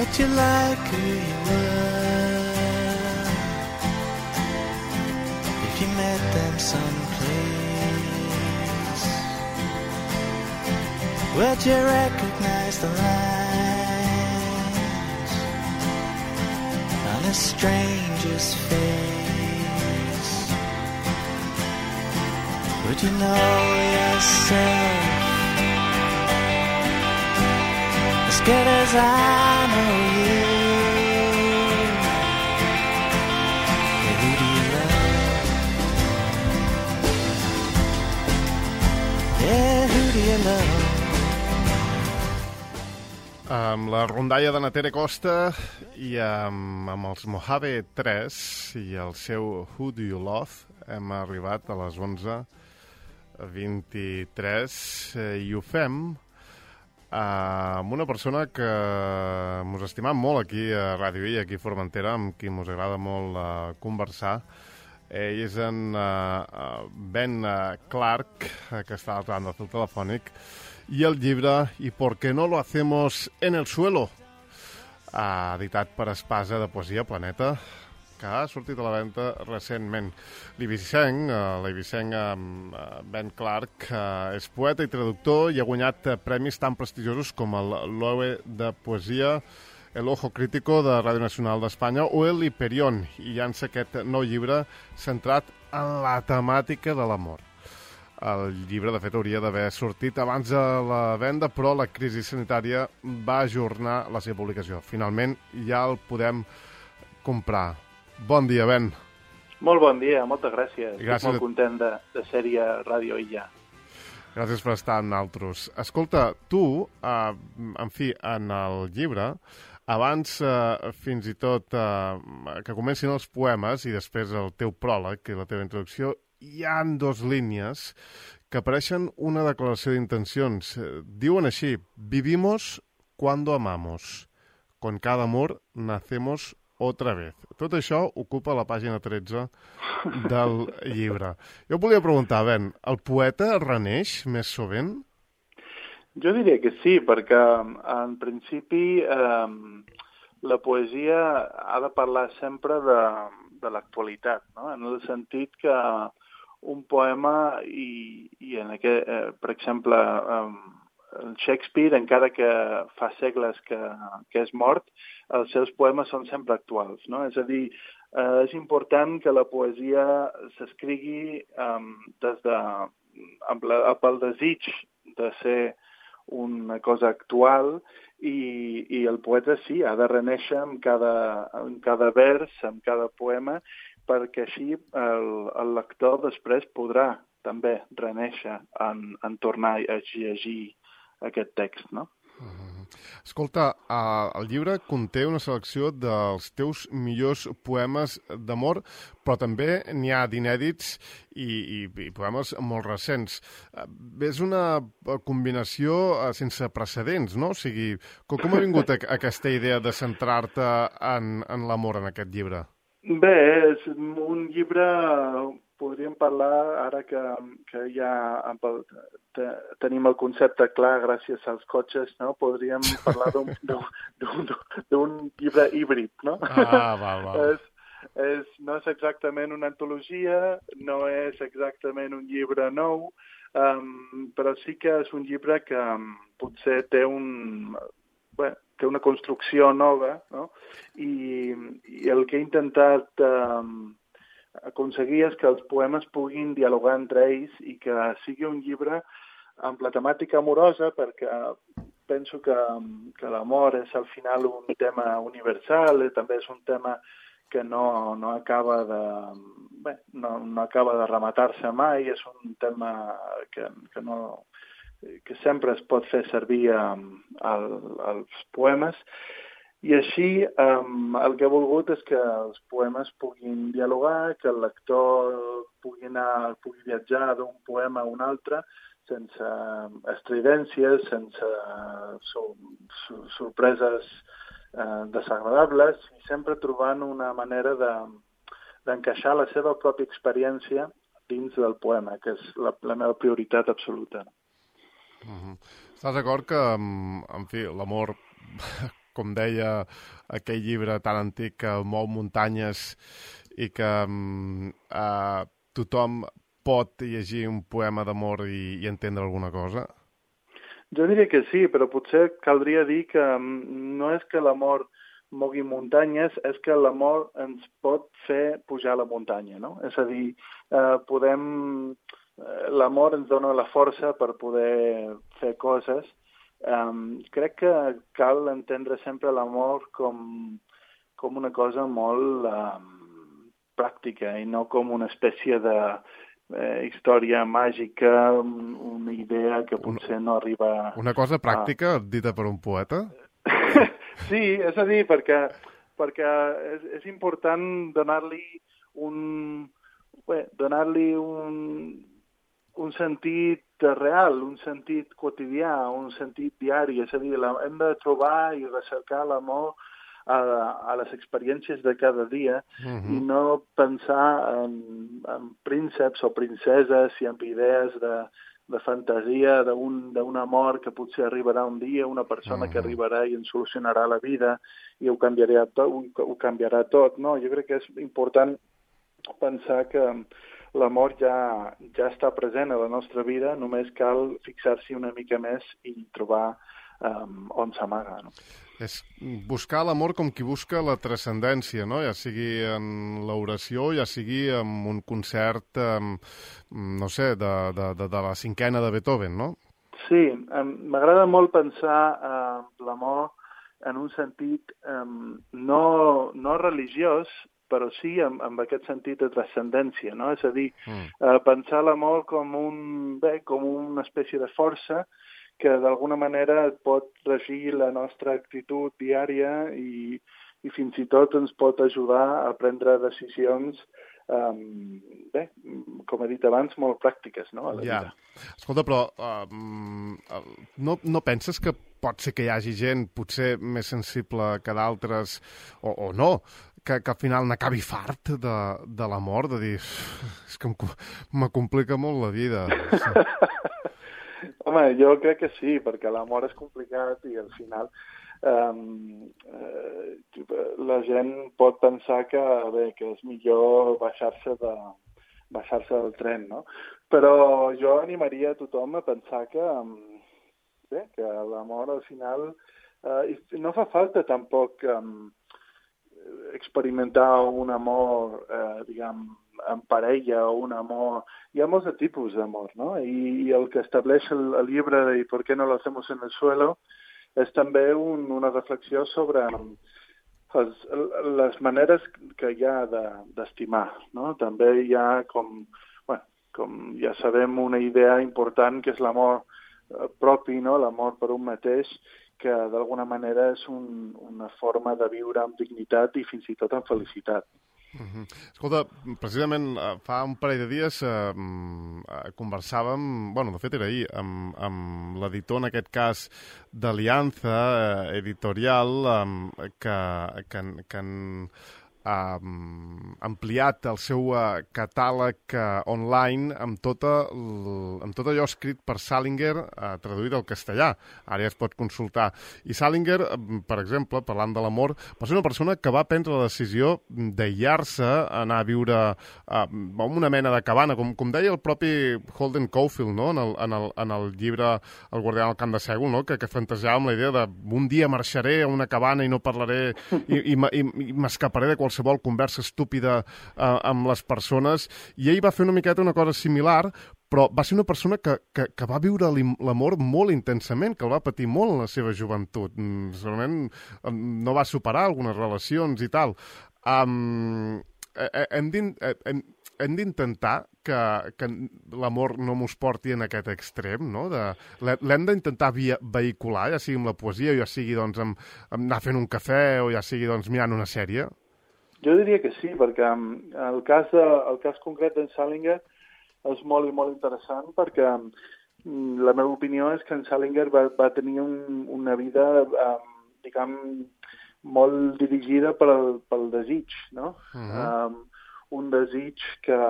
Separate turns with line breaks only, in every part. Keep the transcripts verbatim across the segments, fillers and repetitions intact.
Would you like who you were if you met them someplace? Would you recognize the lines on a stranger's face? Would you know yourself as good as I know you? Hey, who do you love? Yeah, who do you love?
Amb la rondalla de Natere Costa i amb, amb els Mojave tres i el seu Who Do You Love hem arribat a les onze vint-i-tres eh, i ho fem eh, amb una persona que mos estimam molt aquí a Ràdio I, aquí a Formentera, amb qui mos agrada molt eh, conversar. Ell és en uh, Ben uh, Clark, uh, que està al l'altre del telefònic, i el llibre «Y por qué no lo hacemos en el suelo?», uh, editat per Espasa de Poesia Planeta, que ha sortit a la venda recentment. L'Ibicenc, uh, l'Ibicenc um, uh, Ben Clark, uh, és poeta i traductor i ha guanyat uh, premis tan prestigiosos com el Loewe de Poesia, El Ojo Crítico de Ràdio Nacional d'Espanya o el Hiperión, i llança aquest nou llibre centrat en la temàtica de l'amor. El llibre, de fet, hauria d'haver sortit abans de la venda, però la crisi sanitària va ajornar la seva publicació. Finalment, ja el podem comprar. Bon dia, Ben.
Molt bon dia, moltes gràcies.
gràcies.
Estic molt content de, de ser-hi a Ràdio Illa.
Gràcies per estar amb nosaltres. Escolta, tu, eh, en fi, en el llibre, abans, eh, fins i tot, eh, que comencin els poemes i després el teu pròleg i la teva introducció, hi ha dos línies que apareixen una declaració d'intencions. Diuen així: vivimos cuando amamos. Con cada amor nacemos otra vez. Tot això ocupa la pàgina tretze del llibre. Jo volia preguntar, Ben, el poeta reneix més sovint?
Jo diria que sí, perquè en principi eh, la poesia ha de parlar sempre de, de l'actualitat, no? En el sentit que un poema, i, i en aquest, eh, per exemple, eh, Shakespeare, encara que fa segles que, que és mort, els seus poemes són sempre actuals, no? És a dir, eh, és important que la poesia s'escrigui eh, des de, amb, la, amb el desig de ser una cosa actual, i, i el poeta sí, ha de renéixer en cada, en cada vers, en cada poema, perquè així el, el lector després podrà també renéixer en, en tornar a llegir aquest text, no?
Uh-huh. Escolta, uh, el llibre conté una selecció dels teus millors poemes d'amor, però també n'hi ha d'inèdits i, i, i poemes molt recents. Uh, és una combinació uh, sense precedents, no? O sigui, com, com ha vingut a, aquesta idea de centrar-te en, en l'amor en aquest llibre?
Bé, és un llibre, podríem parlar, ara que, que ja el, te, tenim el concepte clar gràcies als cotxes, no? Podríem parlar d'un llibre híbrid, no?
Ah, val, val.
és, és, no és exactament una antologia, no és exactament un llibre nou, um, però sí que és un llibre que um, potser té un... Bé, té una construcció nova, no? I, i el que he intentat eh, aconseguir és que els poemes puguin dialogar entre ells i que sigui un llibre amb la temàtica amorosa, perquè penso que, que l'amor és al final un tema universal, i també és un tema que no, no acaba de bé, no, no acaba de rematar-se mai, és un tema que, que no... que sempre es pot fer servir um, al, als poemes, i així um, el que he volgut és que els poemes puguin dialogar, que el lector pugui, anar, pugui viatjar d'un poema a un altre sense estridències, sense sur, sur, sorpreses eh, desagradables, i sempre trobant una manera de, d'encaixar la seva pròpia experiència dins del poema, que és la, la meva prioritat absoluta.
Uh-huh. Estàs d'acord que, en fi, l'amor, com deia aquell llibre tan antic que mou muntanyes i que uh, tothom pot llegir un poema d'amor i, i entendre alguna cosa?
Jo diria que sí, però potser caldria dir que no és que l'amor mogui muntanyes, és que l'amor ens pot fer pujar la muntanya, no? És a dir, eh, podem... L'amor ens dona la força per poder fer coses. Um, crec que cal entendre sempre l'amor com, com una cosa molt um, pràctica i no com una espècie de eh, història màgica, una idea que potser no arriba...
Una cosa pràctica a... dita per un poeta?
Sí, és a dir, perquè, perquè és, és important donar-li un... Bé, donar-li un... un sentit real, un sentit quotidià, un sentit diari. És a dir, la, hem de trobar i recercar l'amor a, a les experiències de cada dia uh-huh. i no pensar en, en prínceps o princeses i en idees de, de fantasia d'un d'un amor que potser arribarà un dia, una persona uh-huh. que arribarà i ens solucionarà la vida i ho canviarà tot, ho, ho canviarà tot. No, jo crec que és important pensar que l'amor ja, ja està present a la nostra vida, només cal fixar-s'hi una mica més i trobar um, on s'amaga. No?
És buscar l'amor com qui busca la transcendència, no? Ja sigui en l'oració, ja sigui en un concert, um, no sé, de, de, de, de la cinquena de Beethoven, no?
Sí, um, m'agrada molt pensar uh, l'amor en un sentit um, no, no religiós, però sí amb, amb aquest sentit de transcendència, no? És a dir, mm. eh, pensar l'amor com, un, bé, com una espècie de força que d'alguna manera pot regir la nostra actitud diària i, i fins i tot ens pot ajudar a prendre decisions, um, bé, com he dit abans, molt pràctiques, no? A la
ja.
vida.
Escolta, però um, no, no penses que pot ser que hi hagi gent potser més sensible que d'altres, o, o no, que, que al final n'acabi fart de, de l'amor, de dir, és que me complica molt la vida. Sí.
Home, jo crec que sí, perquè l'amor és complicat i al final um, eh, la gent pot pensar que, bé, que és millor baixar-se de, baixar-se del tren, no? Però jo animaria a tothom a pensar que, um, bé, que l'amor al final... Uh, no fa falta tampoc... Um, experimentar un amor, eh, diguem, en parella o un amor... Hi ha molts de tipus d'amor, no? I, i el que estableix el, el llibre de ¿Por qué no lo hacemos en el suelo? És també un, una reflexió sobre les, les maneres que hi ha d'estimar, no? També hi ha, com, bueno, com ja sabem, una idea important que és l'amor propi, no? L'amor per un mateix, que d'alguna manera és un, una forma de viure amb dignitat i fins i tot amb felicitat.
Uh-huh. Escolta, precisament fa un parell de dies eh, conversàvem, bueno, de fet era ahir, amb, amb l'editor, en aquest cas, d'Alianza eh, Editorial, eh, que, que, que han ha ampliat el seu uh, catàleg uh, online amb, tota l... amb tot allò escrit per Salinger, uh, traduït al castellà. Ara ja es pot consultar. I Salinger, uh, per exemple, parlant de l'amor, va ser una persona que va prendre la decisió d'aïllar-se, anar a viure uh, en una mena de cabana, com, com deia el propi Holden Caulfield, no? en, el, en, el, en el llibre El guardià del camp de sègol, no? que, que fantasiava amb la idea de un dia marxaré a una cabana i no parlaré i, i, i, i m'escaparé de qualsevol conversa estúpida eh, amb les persones, i ell va fer una miqueta una cosa similar, però va ser una persona que, que, que va viure l'amor molt intensament, que el va patir molt en la seva joventut. Mm, segurament no va superar algunes relacions i tal. Um, hem d'intentar que, que l'amor no mos porti en aquest extrem, no? L'hem d'intentar vehicular, ja sigui amb la poesia, o ja sigui doncs, amb, amb anar fent un cafè, o ja sigui doncs, mirant una sèrie.
Jo diria que sí, perquè el cas, de, el cas concret d'en Salinger és molt i molt interessant, perquè la meva opinió és que en Salinger va, va tenir un, una vida, um, diguem, molt dirigida pel, pel desig, no? Uh-huh. um, un desig que,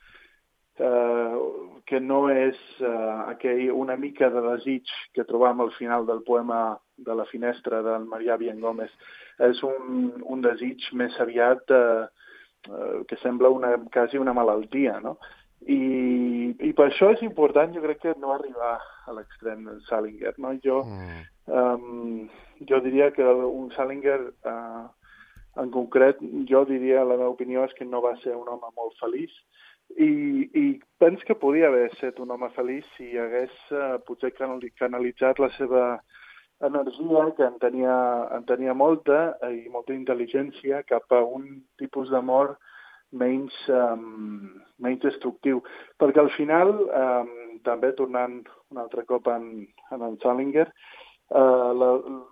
uh, que no és uh, aquell, una mica de desig que trobam al final del poema de la finestra del Marià Viengómez. És un, un desig més aviat eh, eh, que sembla una, quasi una malaltia, no? I, i per això és important, jo crec, que no arribar a l'extrem del Salinger, no? Jo, mm. um, jo diria que un Salinger, uh, en concret, jo diria, la meva opinió és que no va ser un home molt feliç, i, i penso que podia haver estat un home feliç si hagués uh, potser canalitzat la seva energia, que en tenia, en tenia molta, i molta intel·ligència, cap a un tipus d'amor menys, um, menys destructiu. Perquè al final, um, també tornant un altre cop en, en el Salinger, uh, la,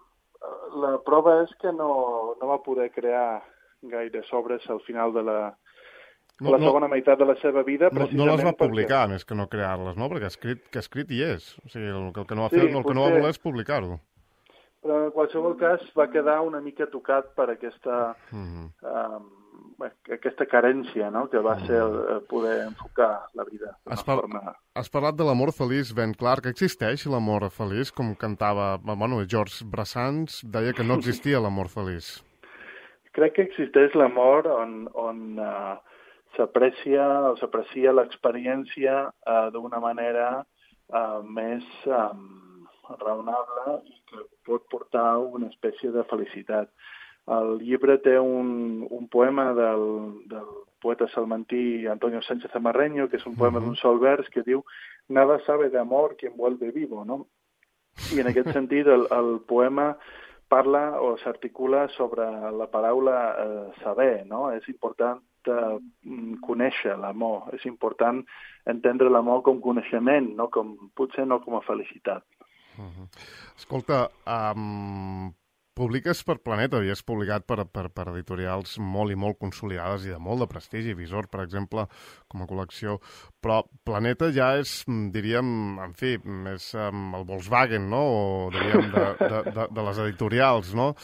la prova és que no, no va poder crear gaire obres al final de la, no, la segona no, meitat de la seva vida.
No, no les va publicar, perquè... més que no crear-les, no? Perquè escrit, que escrit hi és. O sigui, el que, el que no va fer, sí, el que no va voler és publicar-ho.
Però en qualsevol cas va quedar una mica tocat per aquesta, mm-hmm. um, aquesta carència, no?, que va ser el poder enfocar la vida.
Has, par forma... has parlat de l'amor feliç, Ben Clark. Existeix l'amor feliç? Com cantava, bueno, George Brassens deia que no existia l'amor feliç.
Crec que existeix l'amor on, on uh, s'aprecia o s'aprecia l'experiència uh, d'una manera uh, més um, raonable i que pot portar una espècie de felicitat. El llibre té un, un poema del, del poeta salmantí Antonio Sánchez Amarreño, que és un poema uh-huh. d'un sol vers, que diu «Nada sabe de amor quien vuelve vivo», no? I en aquest sentit el, el poema parla o s'articula sobre la paraula eh, saber, no? És important eh, conèixer l'amor, és important entendre l'amor com coneixement, no? Com, potser no com a felicitat.
Uh-huh. Escolta, um, publiques per Planeta, havies publicat per, per, per editorials molt i molt consolidades i de molt de prestigi, Visor, per exemple, com a col·lecció, però Planeta ja és, diríem, en fi, més um, el Volkswagen, no?, o diríem de, de, de, de les editorials, no?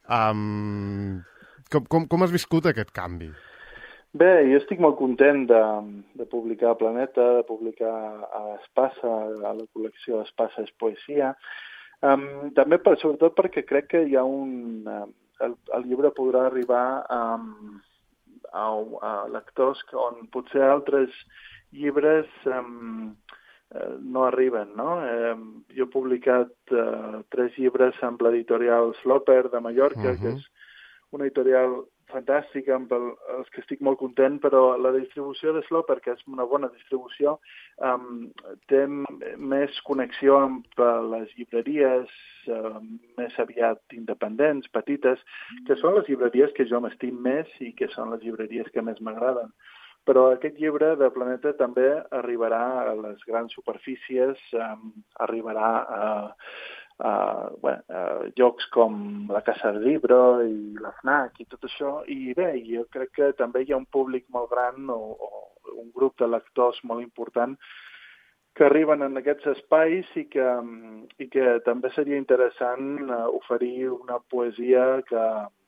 Um, com, com, com has viscut aquest canvi?
Bé, jo estic molt content de, de publicar a Planeta, de publicar a Espasa, a la col·lecció Espasa és Poesia. Um, també, per, sobretot, perquè crec que hi ha un... Uh, el, el llibre podrà arribar um, a, a lectors on potser altres llibres um, uh, no arriben, no? Um, jo he publicat uh, tres llibres amb l'editorial Sloper de Mallorca, uh-huh. que és una editorial fantàstica, amb el, els que estic molt content, però la distribució de Sloper, que és una bona distribució, um, té més connexió amb les llibreries um, més aviat independents, petites, que són les llibreries que jo m'estim més i que són les llibreries que més m'agraden. Però aquest llibre de Planeta també arribarà a les grans superfícies, um, arribarà a... Uh, bueno, uh, llocs com la Casa del Libro i la FNAC i tot això, i bé, jo crec que també hi ha un públic molt gran o, o un grup de lectors molt important que arriben en aquests espais i que, i que també seria interessant uh, oferir una poesia que,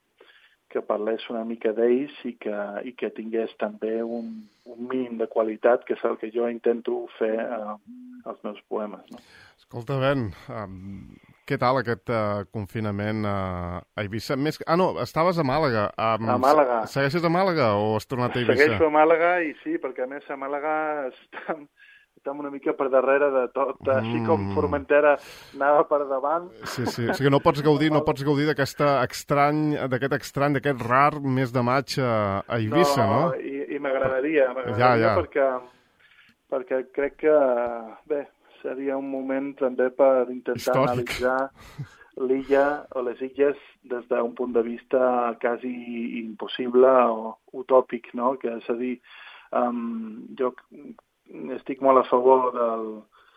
que parlés una mica d'ells i que, i que tingués també un, un mínim de qualitat, que és el que jo intento fer uh, als meus poemes, no?
Escolta, Ben, um, què tal aquest uh, confinament uh, a Eivissa? Més... Ah, no, estaves a Màlaga. Um,
a Màlaga.
Segueixes a Màlaga o has tornat a Eivissa?
Segueixo a Màlaga i sí, perquè a més a Màlaga estem, estem una mica per darrere de tot, mm. així com Formentera anava per davant.
Sí, sí, o sigui, no pots gaudir, no pots gaudir d'aquest estrany, d'aquest estrany, d'aquest rar mes de maig a, a Eivissa, no?
No, i, i m'agradaria, m'agradaria ja, ja. perquè, perquè crec que, bé, seria un moment també per intentar històric. Analitzar l'illa o les illes des d'un punt de vista quasi impossible o utòpic, no? Que és a dir, um, jo estic molt a favor del,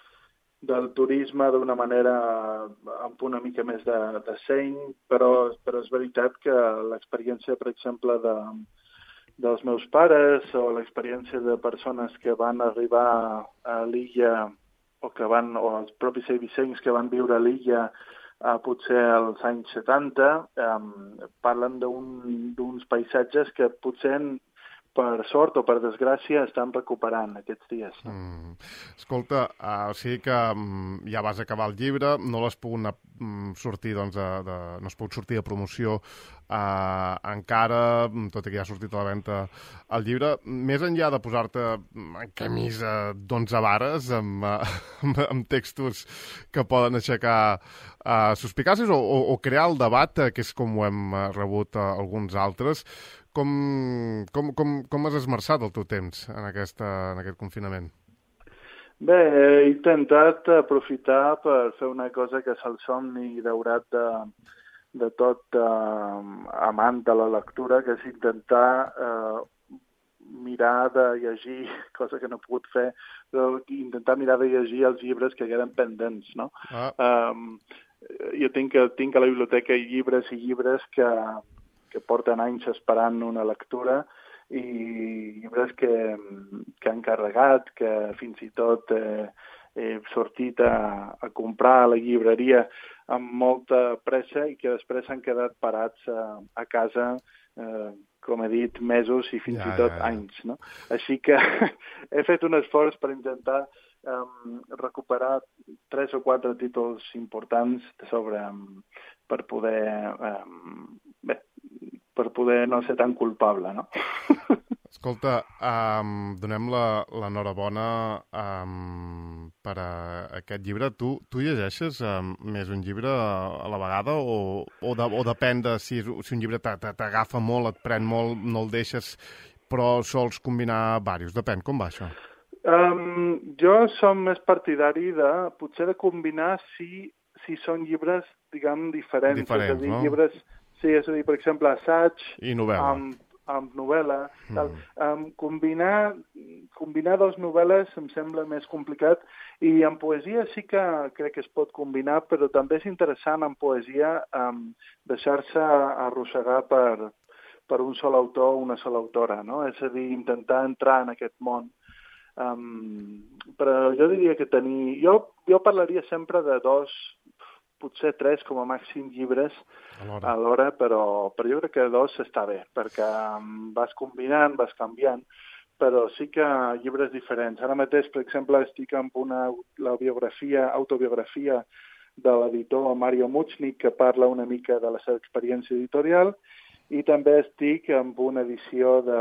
del turisme d'una manera amb una mica més de, de seny, però, però és veritat que l'experiència, per exemple, de, dels meus pares o l'experiència de persones que van arribar a l'illa o que van, o els propis eivissencs que van viure a l'illa eh, potser als anys setanta, eh, parlen d'uns paisatges que potser per sort o per desgràcia, estan recuperant aquests dies. No?
Mm. Escolta, uh, o sigui que um, ja vas acabar el llibre, no l'has pogut um, sortir, doncs, de, de, no has pogut sortir de promoció uh, encara, tot i que ja ha sortit a la venda el llibre. Més enllà de posar-te en camisa d'onze vares amb, uh, amb, amb textos que poden aixecar uh, suspicàcies o, o, o crear el debat, uh, que és com ho hem uh, rebut uh, alguns altres, Com, com, com, com has esmerçat el teu temps en, aquesta, en aquest confinament?
Bé, he intentat aprofitar per fer una cosa que és el somni daurat de, de tot eh, amant de la lectura, que és intentar eh, mirar de llegir, cosa que no he pogut fer, però intentar mirar de llegir els llibres que queden pendents, no? Ah. Um, jo tinc, tinc a la biblioteca llibres i llibres que que porten anys esperant una lectura i llibres que, que han carregat, que fins i tot eh, he sortit a, a comprar a la llibreria amb molta pressa i que després han quedat parats a, a casa, eh, com he dit, mesos i fins ja, i tot ja, ja. anys. No? Així que he fet un esforç per intentar um, recuperar tres o quatre títols importants sobre, um, per poder... Um, bé, per poder no ser tan culpable, no?
Escolta, um, donem l'enhorabona um, per a aquest llibre. Tu, tu llegeixes um, més un llibre a la vegada o, o, de, o depèn de si, si un llibre t'agafa molt, et pren molt, no el deixes, però sols combinar diversos? Depèn, com va això?
Um, jo som més partidari de, potser de combinar si, si són llibres, diguem, diferents.
Diferents,
és a dir,
no?
Llibres... Sí, és a dir, per exemple, assaig
I novel·la.
amb, amb novel·la. Tal.
Mm.
Um, combinar, combinar dos novel·les em sembla més complicat i en poesia sí que crec que es pot combinar, però també és interessant en poesia um, deixar-se arrossegar per, per un sol autor o una sola autora, no? És a dir, intentar entrar en aquest món. Um, però jo diria que tenir... Jo, jo parlaria sempre de dos... potser tres com a màxim llibres a l'hora, però, però jo crec que dos està bé, perquè vas combinant, vas canviant, però sí que llibres diferents. Ara mateix, per exemple, estic amb una la biografia, autobiografia de l'editor Mario Muchnik, que parla una mica de la seva experiència editorial, i també estic amb una edició de,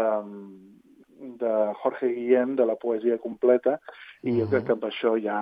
de Jorge Guillén, de la poesia completa, i mm-hmm. jo crec que amb això ja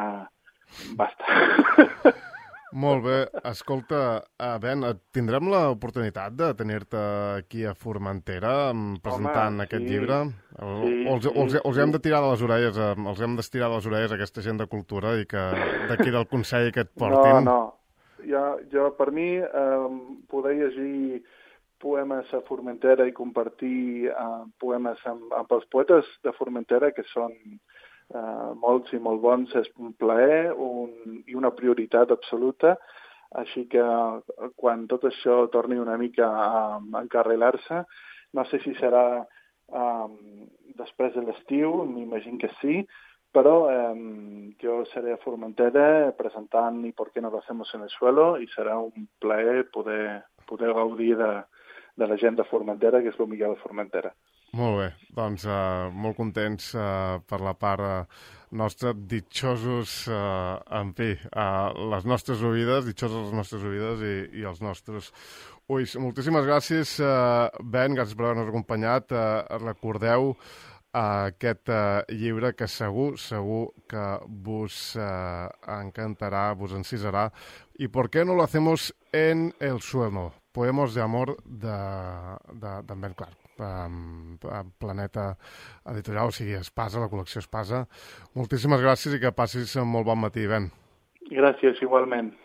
basta.
Molt bé. Escolta, Ben, tindrem l'oportunitat de tenir-te aquí a Formentera presentant Home, aquest sí. llibre? O, sí, o, els, sí, o els, els hem de tirar de les orelles, els hem d'estirar de les orelles a aquesta gent de cultura i que d'aquí del Consell que et portin?
No, no. Jo, jo per mi, eh, poder llegir poemes a Formentera i compartir eh, poemes amb, amb els poetes de Formentera, que són Uh, molts i molt bons, és un plaer un, i una prioritat absoluta, així que quan tot això torni una mica a, a encarrilar-se, no sé si serà um, després de l'estiu, m'imagino que sí, però um, jo seré a Formentera presentant I por qué no lo hacemos en el suelo i serà un plaer poder, poder gaudir de, de la gent de Formentera, que és el millor de Formentera.
Molt bé, doncs uh, molt contents uh, per la part uh, nostra, ditxosos, uh, en fi, uh, les nostres oïdes, ditxosos les nostres oïdes i, i els nostres ulls. Moltíssimes gràcies, uh, Ben, gràcies per haver-nos acompanyat. Uh, recordeu uh, aquest uh, llibre que segur, segur que vos uh, encantarà, vos encisarà. I per què no lo hacemos en el suelo? Poemes d'amor de, de, de Ben Clark. Um, Planeta Editorial, o sigui, Espasa, la col·lecció Espasa. Moltíssimes gràcies i que passis un molt bon matí, Ben.
Gràcies, igualment.